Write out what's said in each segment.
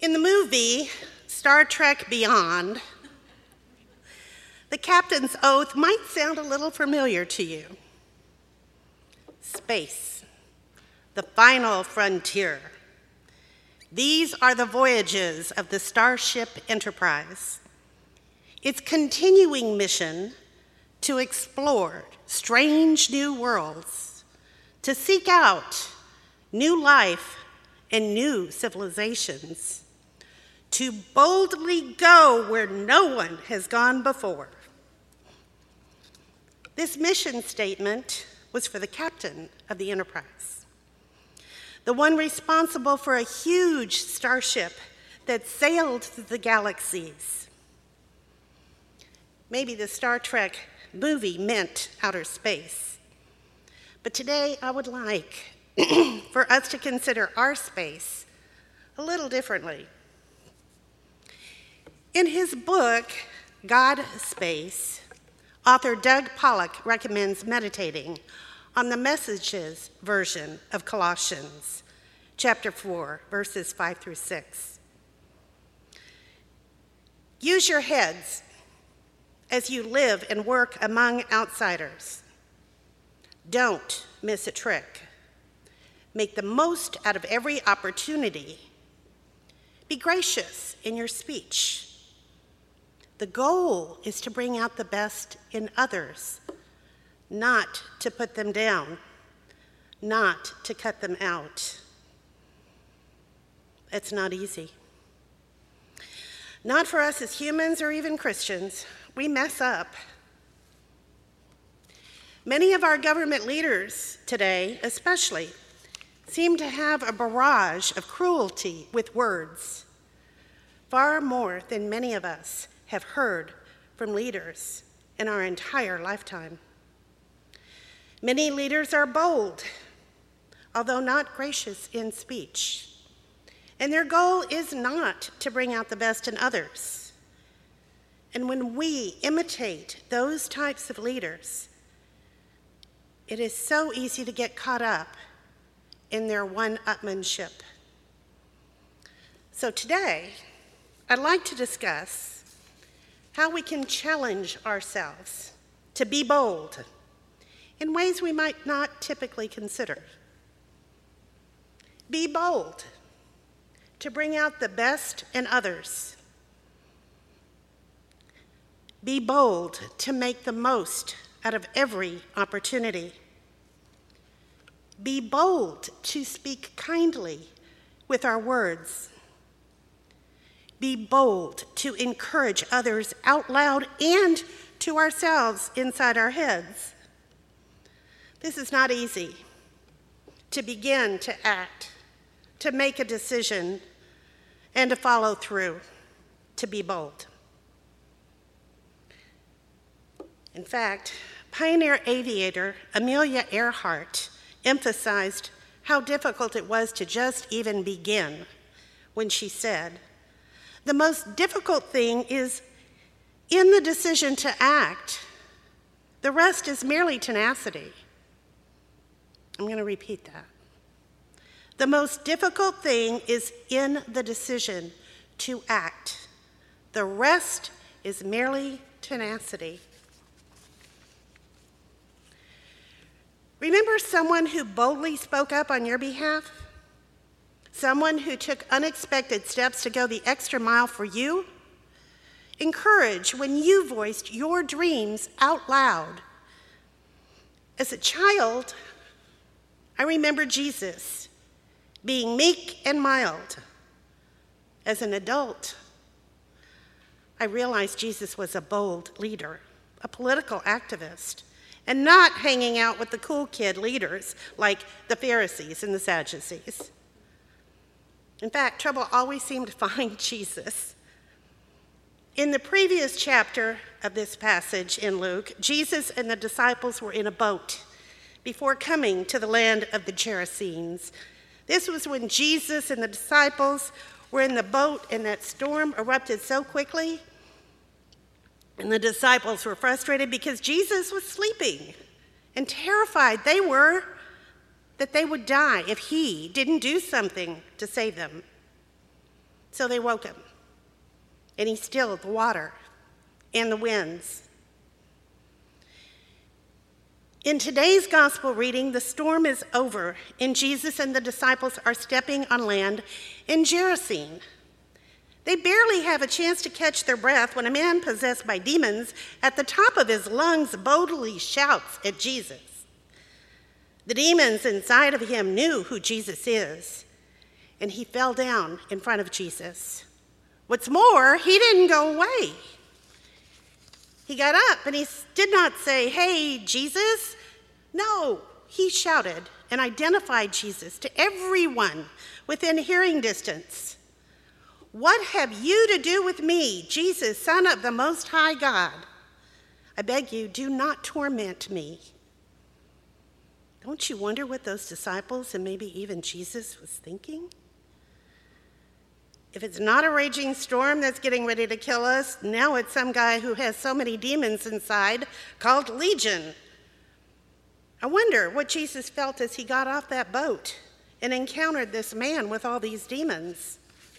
In the movie Star Trek Beyond, the captain's oath might sound a little familiar to you. Space, the final frontier. These are the voyages of the Starship Enterprise. Its continuing mission to explore strange new worlds, to seek out new life and new civilizations, to boldly go where no one has gone before. This mission statement was for the captain of the Enterprise, the one responsible for a huge starship that sailed through the galaxies. Maybe the Star Trek movie meant outer space, but today I would like for us to consider our space a little differently. In his book, God Space, author Doug Pollock recommends meditating on the Message's version of Colossians, chapter 4, verses 5 through 6. Use your heads as you live and work among outsiders. Don't miss a trick. Make the most out of every opportunity. Be gracious in your speech. The goal is to bring out the best in others, not to put them down, not to cut them out. It's not easy. Not for us as humans or even Christians. We mess up. Many of our government leaders today, especially, seem to have a barrage of cruelty with words, far more than many of us have heard from leaders in our entire lifetime. Many leaders are bold, although not gracious in speech, and their goal is not to bring out the best in others. And when we imitate those types of leaders, it is so easy to get caught up in their one-upmanship. So today, I'd like to discuss how we can challenge ourselves to be bold in ways we might not typically consider. Be bold to bring out the best in others. Be bold to make the most out of every opportunity. Be bold to speak kindly with our words. Be bold to encourage others out loud and to ourselves inside our heads. This is not easy, to begin to act, to make a decision, and to follow through, to be bold. In fact, pioneer aviator Amelia Earhart emphasized how difficult it was to just even begin when she said, "The most difficult thing is in the decision to act. The rest is merely tenacity." I'm going to repeat that. The most difficult thing is in the decision to act. The rest is merely tenacity. Remember someone who boldly spoke up on your behalf? Someone who took unexpected steps to go the extra mile for you? Encourage when you voiced your dreams out loud. As a child, I remember Jesus being meek and mild. As an adult, I realized Jesus was a bold leader, a political activist, and not hanging out with the cool kid leaders like the Pharisees and the Sadducees. In fact, trouble always seemed to find Jesus. In the previous chapter of this passage in Luke, Jesus and the disciples were in a boat before coming to the land of the Gerasenes. This was when Jesus and the disciples were in the boat and that storm erupted so quickly, and the disciples were frustrated because Jesus was sleeping and terrified they were that they would die if he didn't do something to save them. So they woke him, and he stilled the water and the winds. In today's gospel reading, the storm is over, and Jesus and the disciples are stepping on land in Gerasene. They barely have a chance to catch their breath when a man possessed by demons at the top of his lungs boldly shouts at Jesus. The demons inside of him knew who Jesus is, and he fell down in front of Jesus. What's more, he didn't go away. He got up and he did not say, "Hey, Jesus." No, he shouted and identified Jesus to everyone within hearing distance. "What have you to do with me, Jesus, Son of the Most High God? I beg you, do not torment me." Don't you wonder what those disciples and maybe even Jesus was thinking? If it's not a raging storm that's getting ready to kill us, now it's some guy who has so many demons inside called Legion. I wonder what Jesus felt as he got off that boat and encountered this man with all these demons.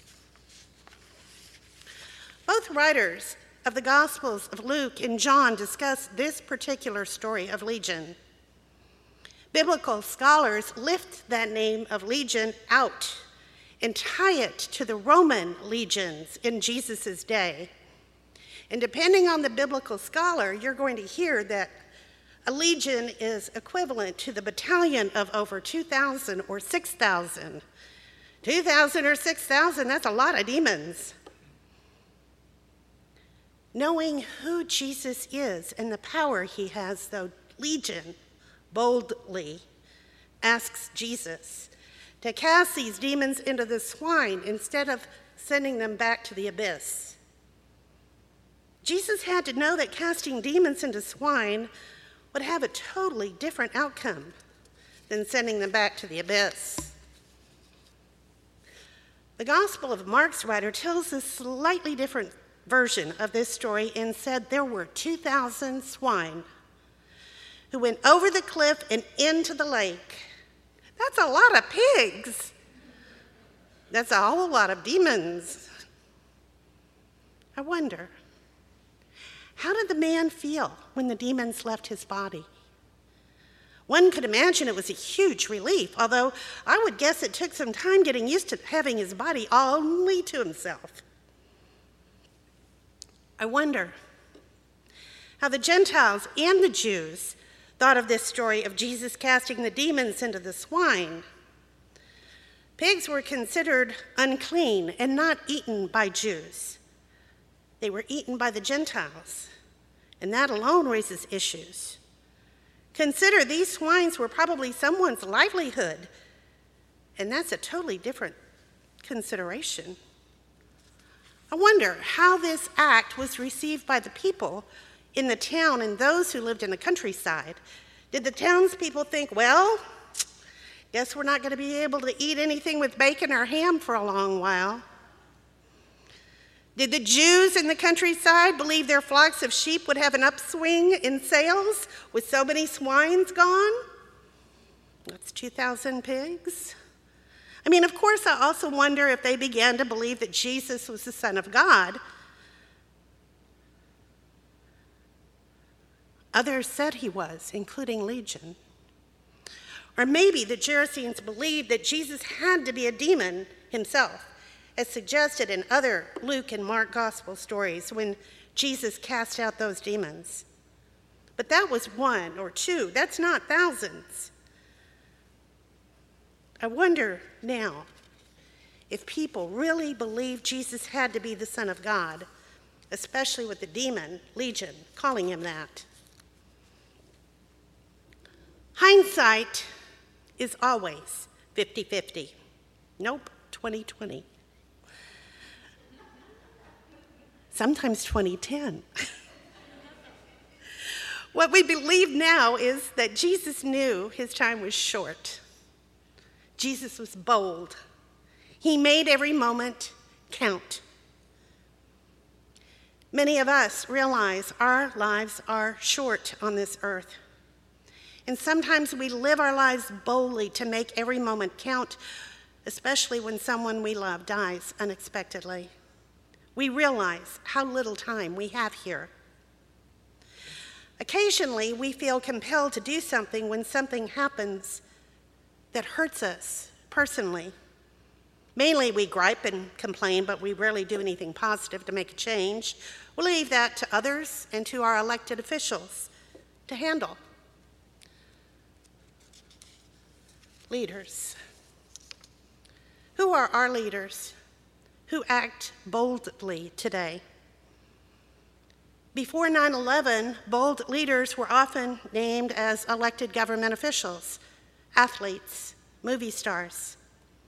Both writers of the Gospels of Luke and John discuss this particular story of Legion. Biblical scholars lift that name of Legion out and tie it to the Roman legions in Jesus' day. And depending on the biblical scholar, you're going to hear that a legion is equivalent to the battalion of over 2,000 or 6,000. 2,000 or 6,000, that's a lot of demons. Knowing who Jesus is and the power he has, though, Legion boldly asks Jesus to cast these demons into the swine instead of sending them back to the abyss. Jesus had to know that casting demons into swine would have a totally different outcome than sending them back to the abyss. The Gospel of Mark's writer tells a slightly different version of this story and said there were 2,000 swine who went over the cliff and into the lake. That's a lot of pigs. That's a whole lot of demons. I wonder, how did the man feel when the demons left his body? One could imagine it was a huge relief, although I would guess it took some time getting used to having his body only to himself. I wonder how the Gentiles and the Jews thought of this story of Jesus casting the demons into the swine. Pigs were considered unclean and not eaten by Jews. They were eaten by the Gentiles, and that alone raises issues. Consider these swines were probably someone's livelihood, and that's a totally different consideration. I wonder how this act was received by the people in the town and those who lived in the countryside. Did the townspeople think, well, guess we're not going to be able to eat anything with bacon or ham for a long while? Did the Jews in the countryside believe their flocks of sheep would have an upswing in sales with so many swines gone? That's 2,000 pigs. I mean, of course, I also wonder if they began to believe that Jesus was the Son of God. Others said he was, including Legion. Or maybe the Gerasenes believed that Jesus had to be a demon himself, as suggested in other Luke and Mark gospel stories when Jesus cast out those demons. But that was one or two. That's not thousands. I wonder now if people really believed Jesus had to be the Son of God, especially with the demon, Legion, calling him that. Hindsight is always 50-50. Nope, 20-20. Sometimes 2010. What we believe now is that Jesus knew his time was short. Jesus was bold. He made every moment count. Many of us realize our lives are short on this earth. And sometimes we live our lives boldly to make every moment count, especially when someone we love dies unexpectedly. We realize how little time we have here. Occasionally, we feel compelled to do something when something happens that hurts us personally. Mainly, we gripe and complain, but we rarely do anything positive to make a change. We leave that to others and to our elected officials to handle. Leaders. Who are our leaders who act boldly today? Before 9/11, bold leaders were often named as elected government officials, athletes, movie stars.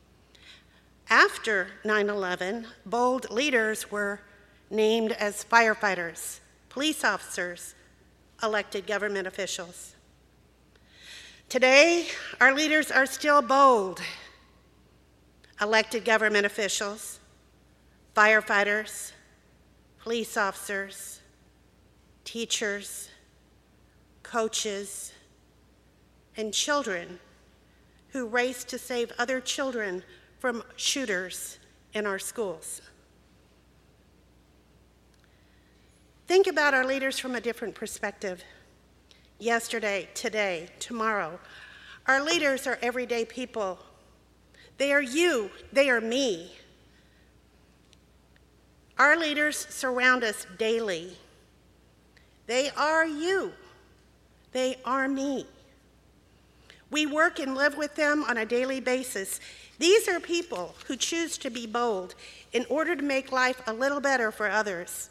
After 9/11, bold leaders were named as firefighters, police officers, elected government officials. Today, our leaders are still bold. Elected government officials, firefighters, police officers, teachers, coaches, and children who race to save other children from shooters in our schools. Think about our leaders from a different perspective. Yesterday, today, tomorrow. Our leaders are everyday people. They are you, they are me. Our leaders surround us daily. They are you, they are me. We work and live with them on a daily basis. These are people who choose to be bold in order to make life a little better for others.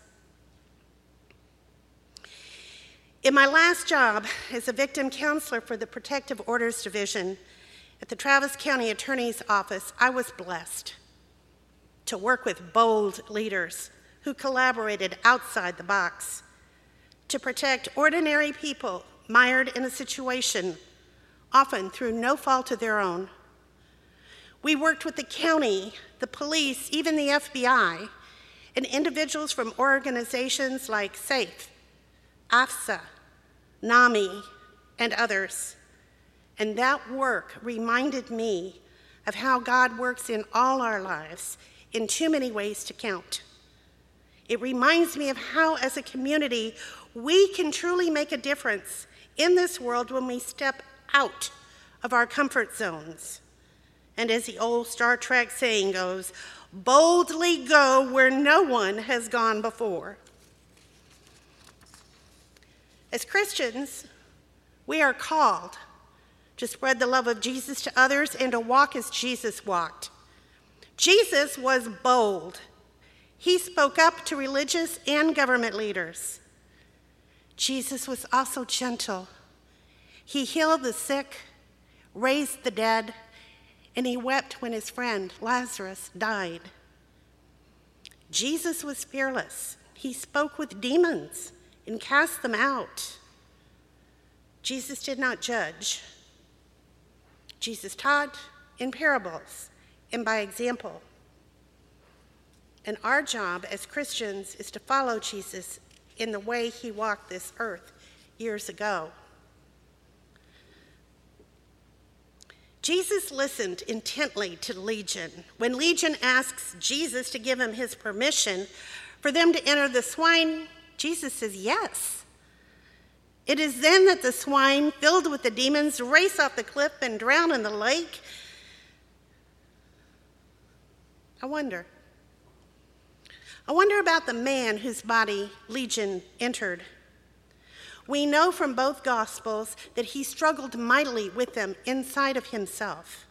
In my last job as a victim counselor for the Protective Orders Division at the Travis County Attorney's Office, I was blessed to work with bold leaders who collaborated outside the box to protect ordinary people mired in a situation, often through no fault of their own. We worked with the county, the police, even the FBI, and individuals from organizations like SAFE, AFSA, NAMI, and others. And that work reminded me of how God works in all our lives in too many ways to count. It reminds me of how, as a community, we can truly make a difference in this world when we step out of our comfort zones. And as the old Star Trek saying goes, boldly go where no one has gone before. As Christians, we are called to spread the love of Jesus to others and to walk as Jesus walked. Jesus was bold. He spoke up to religious and government leaders. Jesus was also gentle. He healed the sick, raised the dead, and he wept when his friend Lazarus died. Jesus was fearless. He spoke with demons and cast them out. Jesus did not judge. Jesus taught in parables and by example. And our job as Christians is to follow Jesus in the way he walked this earth years ago. Jesus listened intently to Legion. When Legion asks Jesus to give him his permission for them to enter the swine, Jesus says yes. It is then that the swine, filled with the demons, race off the cliff and drown in the lake. I wonder about the man whose body Legion entered. We know from both Gospels that he struggled mightily with them inside of himself.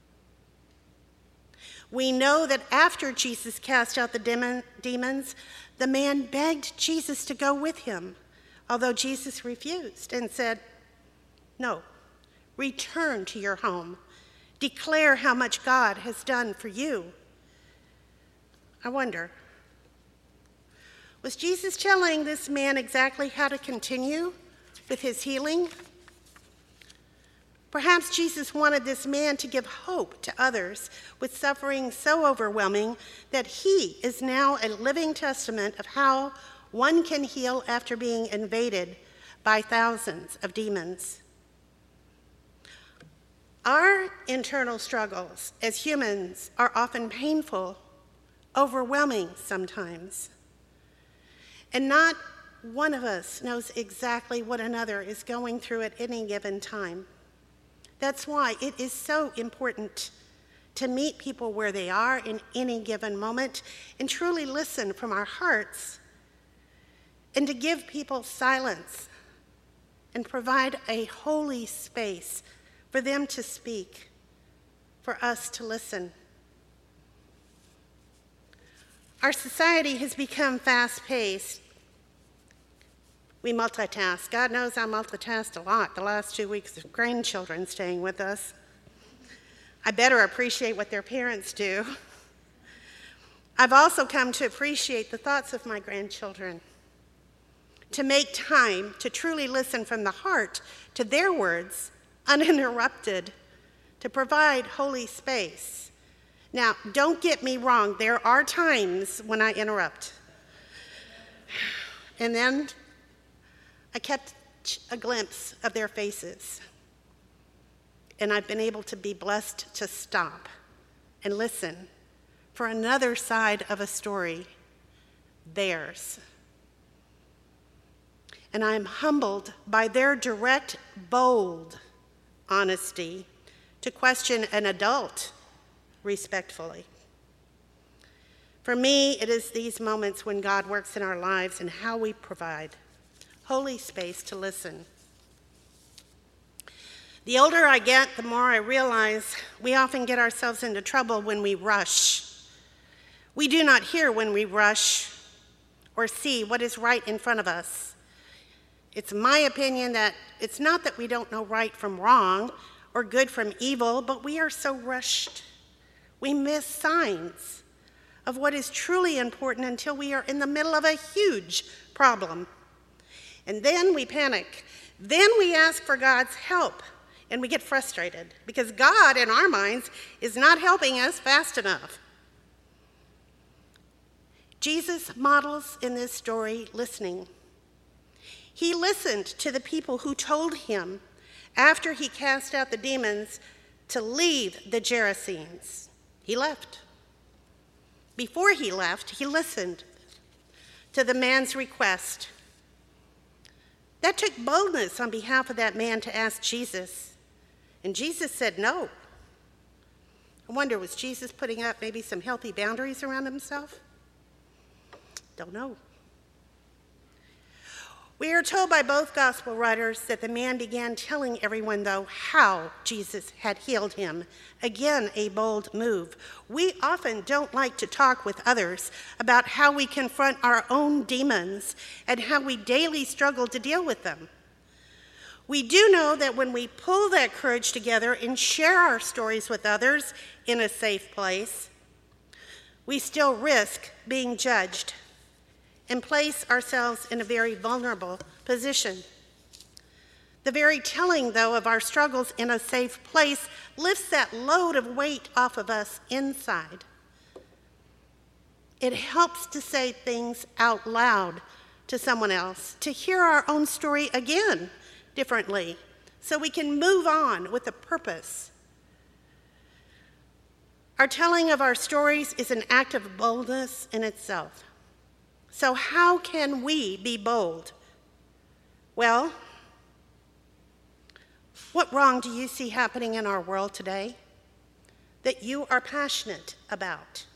We know that after Jesus cast out the demons, the man begged Jesus to go with him, although Jesus refused and said, "No, return to your home. Declare how much God has done for you." I wonder, was Jesus telling this man exactly how to continue with his healing? Perhaps Jesus wanted this man to give hope to others with suffering so overwhelming that he is now a living testament of how one can heal after being invaded by thousands of demons. Our internal struggles as humans are often painful, overwhelming sometimes. And not one of us knows exactly what another is going through at any given time. That's why it is so important to meet people where they are in any given moment and truly listen from our hearts, and to give people silence and provide a holy space for them to speak, for us to listen. Our society has become fast-paced. We multitask. God knows I multitasked a lot the last 2 weeks of grandchildren staying with us. I better appreciate what their parents do. I've also come to appreciate the thoughts of my grandchildren, to make time to truly listen from the heart to their words, uninterrupted, to provide holy space. Now, don't get me wrong, there are times when I interrupt. And then I kept a glimpse of their faces. And I've been able to be blessed to stop and listen for another side of a story, theirs. And I'm humbled by their direct, bold honesty to question an adult respectfully. For me, it is these moments when God works in our lives and how we provide holy space to listen. The older I get, the more I realize we often get ourselves into trouble when we rush. We do not hear when we rush or see what is right in front of us. It's my opinion that it's not that we don't know right from wrong or good from evil, but we are so rushed. We miss signs of what is truly important until we are in the middle of a huge problem. And then we panic. Then we ask for God's help, and we get frustrated because God, in our minds, is not helping us fast enough. Jesus models in this story listening. He listened to the people who told him, after he cast out the demons, to leave the Gerasenes. He left. Before he left, he listened to the man's request. That took boldness on behalf of that man to ask Jesus. And Jesus said no. I wonder, was Jesus putting up maybe some healthy boundaries around himself? Don't know. We are told by both gospel writers that the man began telling everyone, though, how Jesus had healed him. Again, a bold move. We often don't like to talk with others about how we confront our own demons and how we daily struggle to deal with them. We do know that when we pull that courage together and share our stories with others in a safe place, we still risk being judged and place ourselves in a very vulnerable position. The very telling, though, of our struggles in a safe place lifts that load of weight off of us inside. It helps to say things out loud to someone else, to hear our own story again differently, so we can move on with a purpose. Our telling of our stories is an act of boldness in itself. So how can we be bold? Well, what wrong do you see happening in our world today that you are passionate about?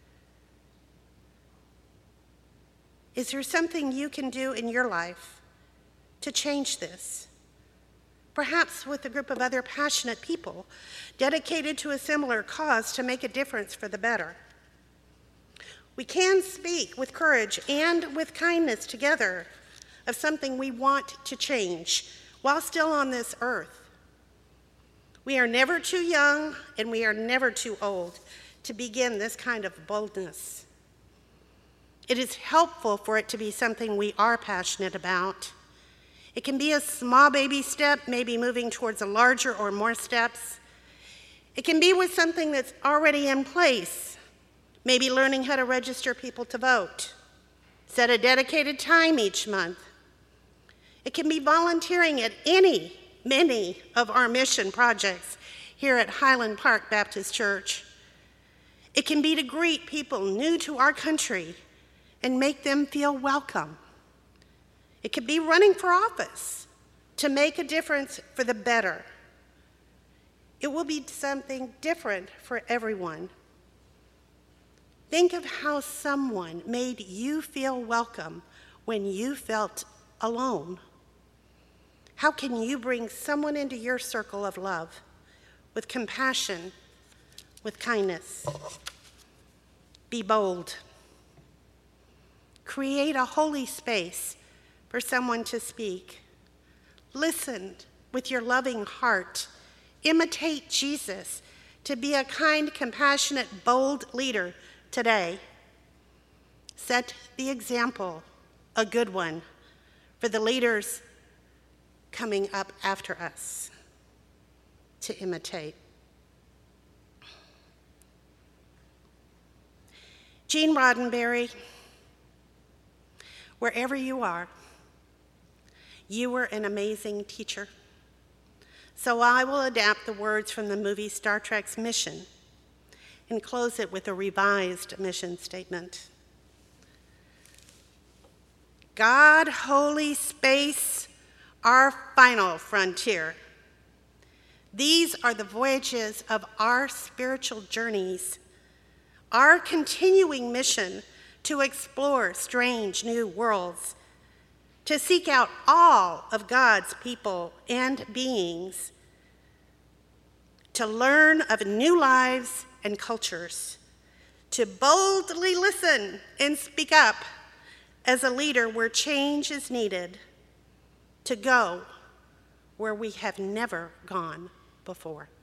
Is there something you can do in your life to change this? Perhaps with a group of other passionate people dedicated to a similar cause to make a difference for the better. We can speak with courage and with kindness together of something we want to change while still on this earth. We are never too young and we are never too old to begin this kind of boldness. It is helpful for it to be something we are passionate about. It can be a small baby step, maybe moving towards a larger or more steps. It can be with something that's already in place. Maybe learning how to register people to vote, set a dedicated time each month. It can be volunteering at many of our mission projects here at Highland Park Baptist Church. It can be to greet people new to our country and make them feel welcome. It could be running for office to make a difference for the better. It will be something different for everyone. Think of how someone made you feel welcome when you felt alone. How can you bring someone into your circle of love with compassion, with kindness? Be bold. Create a holy space for someone to speak. Listen with your loving heart. Imitate Jesus to be a kind, compassionate, bold leader today. Set the example, a good one, for the leaders coming up after us to imitate. Gene Roddenberry, wherever you are, you were an amazing teacher. So I will adapt the words from the movie Star Trek's Mission and close it with a revised mission statement. God, holy space, our final frontier. These are the voyages of our spiritual journeys, our continuing mission to explore strange new worlds, to seek out all of God's people and beings, to learn of new lives and cultures, to boldly listen and speak up as a leader where change is needed, to go where we have never gone before.